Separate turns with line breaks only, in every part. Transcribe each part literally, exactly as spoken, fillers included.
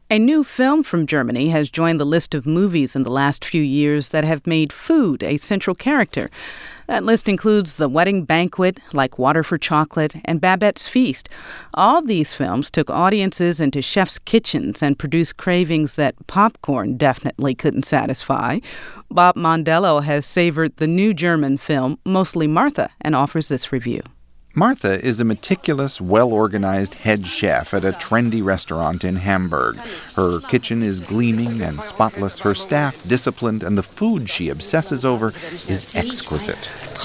A new film from Germany has joined the list of movies in the last few years that have made food a central character. That list includes The Wedding Banquet, Like Water for Chocolate, and Babette's Feast. All these films took audiences into chefs' kitchens and produced cravings that popcorn definitely couldn't satisfy. Bob Mondello has savored the new German film Mostly Martha and offers this review.
Martha is a meticulous, well-organized head chef at a trendy restaurant in Hamburg. Her kitchen is gleaming and spotless, her staff disciplined, and the food she obsesses over is exquisite.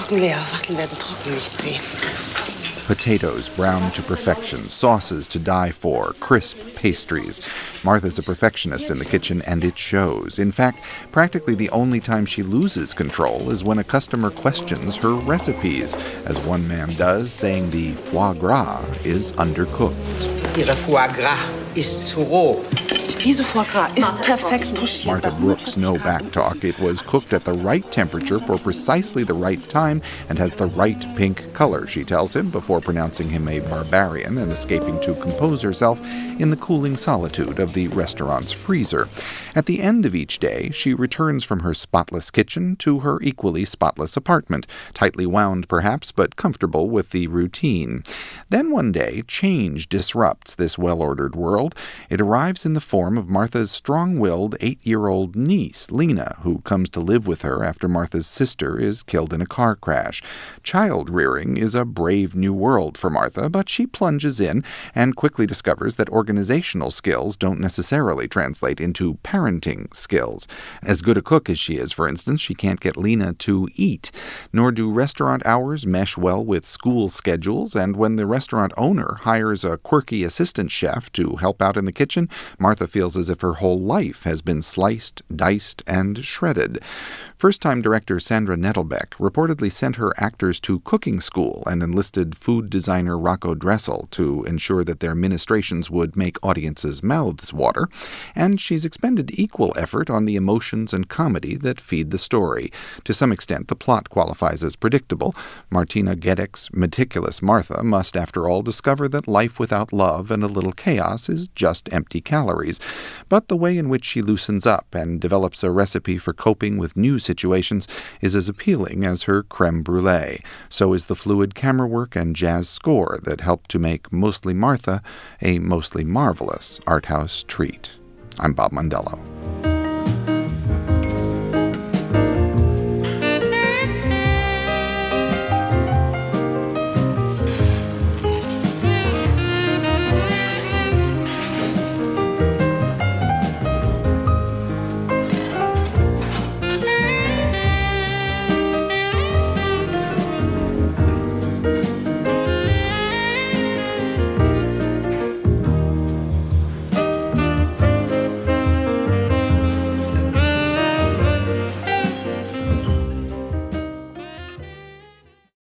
Potatoes browned to perfection, sauces to die for, crisp pastries. Martha's a perfectionist in the kitchen, and it shows. In fact, practically the only time she loses control is when a customer questions her recipes, as one man does, saying the foie gras is undercooked.
Ihre foie gras ist zu roh. Diese foie gras ist perfekt pochiert.
Martha Brooks, no backtalk. It was cooked at the right temperature for precisely the right time and has the right pink color, she tells him, before pronouncing him a barbarian and escaping to compose herself in the cooling solitude of the restaurant's freezer. At the end of each day, she returns from her spotless kitchen to her equally spotless apartment, tightly wound perhaps, but comfortable with the routine. Then one day, change disrupts this well-ordered world. It arrives in the form of Martha's strong-willed eight-year-old niece, Lena, who comes to live with her after Martha's sister is killed in a car crash. Child-rearing is a brave new world for Martha, but she plunges in and quickly discovers that organizational skills don't necessarily translate into parenting skills. As good a cook as she is, for instance, she can't get Lena to eat, nor do restaurant hours mesh well with school schedules, and when the restaurant owner hires a quirky assistant chef to help out in the kitchen, Martha feels as if her whole life has been sliced, diced, and shredded. First-time director Sandra Nettelbeck reportedly sent her actors to cooking school and enlisted food designer Rocco Dressel to ensure that their ministrations would make audiences' mouths water, and she's expended equal effort on the emotions and comedy that feed the story. To some extent, the plot qualifies as predictable. Martina Gedeck's meticulous Martha must, after all, discover that life without love and a little chaos is just empty calories. But the way in which she loosens up and develops a recipe for coping with new situations is as appealing as her creme brulee. So is the fluid camera work and jazz score that help to make Mostly Martha a mostly marvelous art house treat. I'm Bob Mondello.